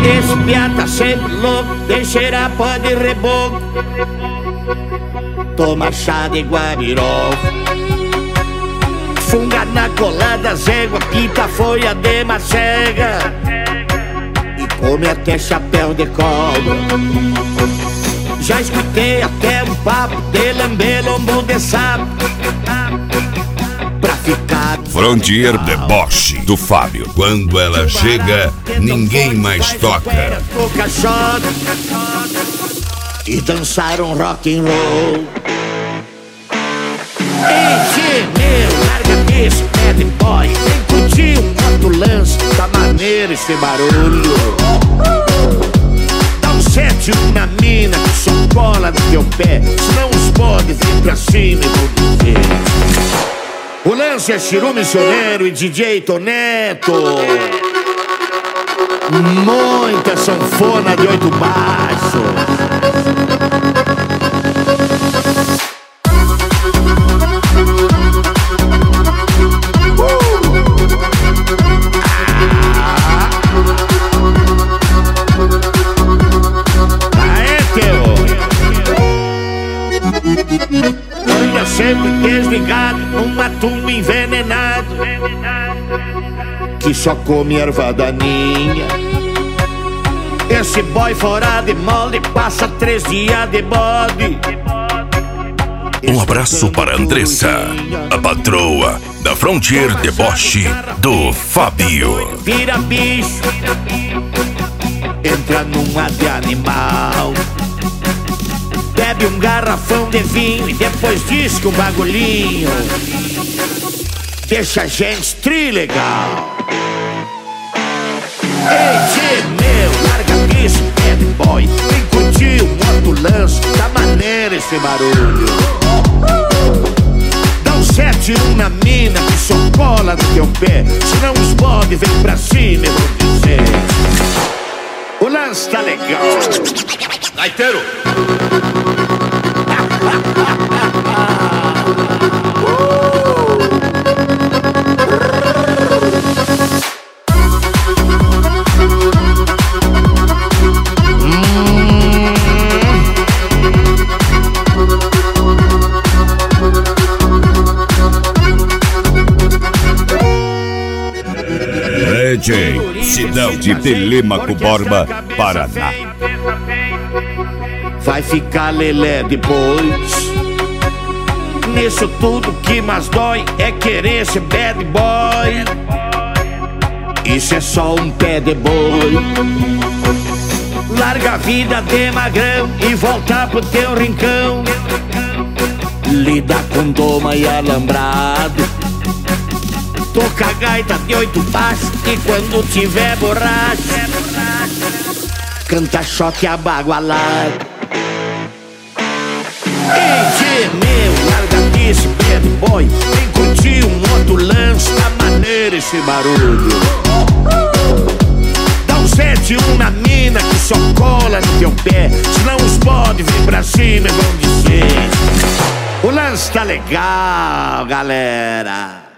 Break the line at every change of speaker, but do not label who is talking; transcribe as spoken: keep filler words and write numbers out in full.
Esse piá tá sempre louco, tem cheirar pó de reboco. Toma chá de guabirol, funga na colada, zégua, pinta folha de macega e come até chapéu de cobra. Já escutei até um papo de lamber lombo de sapo pra ficar.
Frontier Deboche do Fábio. Quando ela chega, ninguém mais toca.
E dançaram rock and roll. Ei, meu, larga esse bad boy, vem curtir um outro lance, tá maneiro esse barulho. Dá um sete na mina que só cola no teu pé, senão os podes vir pra cima e vão dizer. O lance é Chiru Missioneiro e D J Toneto. Muita sanfona de oito baixos. Anda sempre desligado numa tumba envenenado que só come erva daninha. Esse boy fora de molde passa três dias de bode.
Um abraço para Andressa, a patroa da Frontier Deboche do Fábio.
Vira bicho, entra numa de animal, bebe um garrafão de vinho e depois diz que um bagulhinho deixa a gente trilegal. Ei, tchê, meu, larga isso, bad boy, vem curtir um outro lance, tá maneiro esse barulho. Dá um sete um na mina que só cola no teu pé, senão os bode vem pra cima e vão dizer. O lance tá legal.
Gaiteiro! D J Sidão de Telêmaco Borba, Paraná.
Vai ficar lelé depois. Nisso tudo que mais dói é querer ser bad boy. Isso é só um pé de boi. Larga a vida de magrão e volta pro teu rincão. Lida com doma e alambrado. Toca a gaita de oito baixos e quando tiver borracha canta choque abagualado. Ei, meu, larga desse bad boy, vem curtir um outro lance, tá maneiro esse barulho. Dá um sete um na mina que só cola no teu pé, senão os bode vir pra cima e vão dizer. O lance tá legal, galera.